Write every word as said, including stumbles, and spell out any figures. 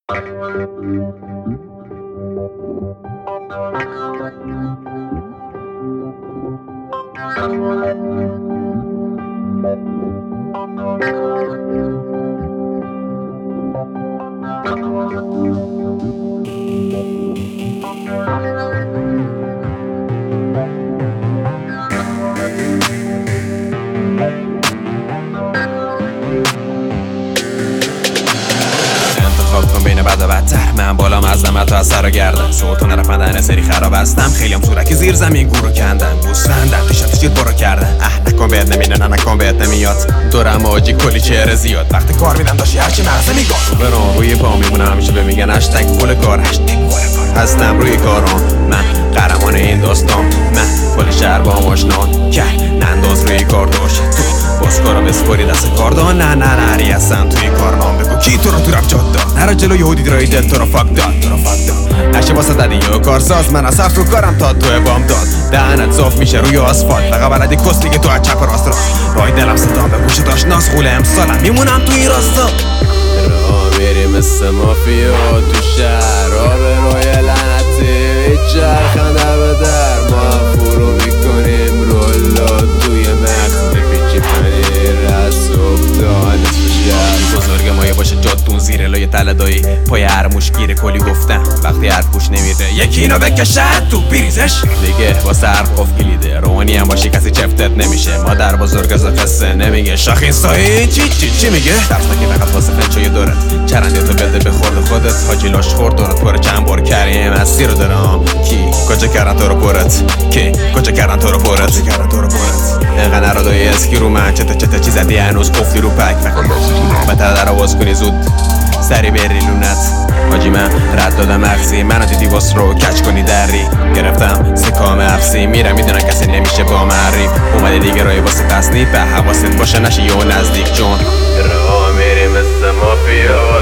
انتخاب کن بین بد و بدتر، من بالام از نمت و از سر و گردن صوتو نرفندن سری خراب هستم، خیلیم سورکی زیر زمین گورو کندن بوستندن پیشت شیر برو کردن اه نکن بهت نمینه نه نکن بهت نمیاد دورم آجی کلی چهره زیاد وقتی کار میدم داشتی هرچی مغزه میگاد برام روی پا میمونه همیشه به میگن هشتگ پول کار هشتگ پول کار هستم روی کارام من قهرمان این داستان من کل شهر با هم آشنا کرد ننداز روی کار داشت تو باز کارم اسپوری دست کار دان نه نه نری هستم توی کارنام بگو کی تو رو تو رفت جاد داد نرا جلو یهودی درایی دل تو رو فاک داد تو رو فاک داد نشه واسه دادی یه کارساز من از صف رو کارم تا تو بام داد دهنت صاف میشه روی آسفالت فقط بلدی کسلی که تو از چپ راست راست رای دلم صدام به گوش داشت ناس خوله امسالم میمونم تو این راستا راه میری مثل مافیا تو شهر را به روی لعنتی چرخنده به در ما فرو میکنیم رولا توی مغز بپیچی پنیر از صبح تا نصف شهر بزرگ مایه باشه جادون زیر لای تله دایی پای هر موشگیر کلی گفتم وقتی هر پوش نمیره یکی اینو بکشه تو بریزش دیگه واسه هر قف کلیده روانی هم باشی کسی چفتت نمیشه مادر بزرگ از قصه نمیگه شاخین سایی چی چی چی میگه درس که فقط واسه فنچای دارد چرنده تو بده به خورد خودت حاجی لاش خورد دارد پر چند بار کریم از سی رو دارم کی کجا کردن تو رو پرت کی کجا کردن تو رو پرت کجا کردن تو رو پرت اینقدر نرادای اسکی رو من چته چته چی زدی هنوز گفتی رو پک بهتر در آواز کنی زود سری بری لونت حاجی من رد دادم مغزی منو دیدی واس رو کچ کنی دری گرفتم سکام افسی میرم میدونم کسی نمیشه با معریف اومده دیگه رای واسه تصنیف به حواست باشه نشه یه نزدیک چون راه میری مثل مافیا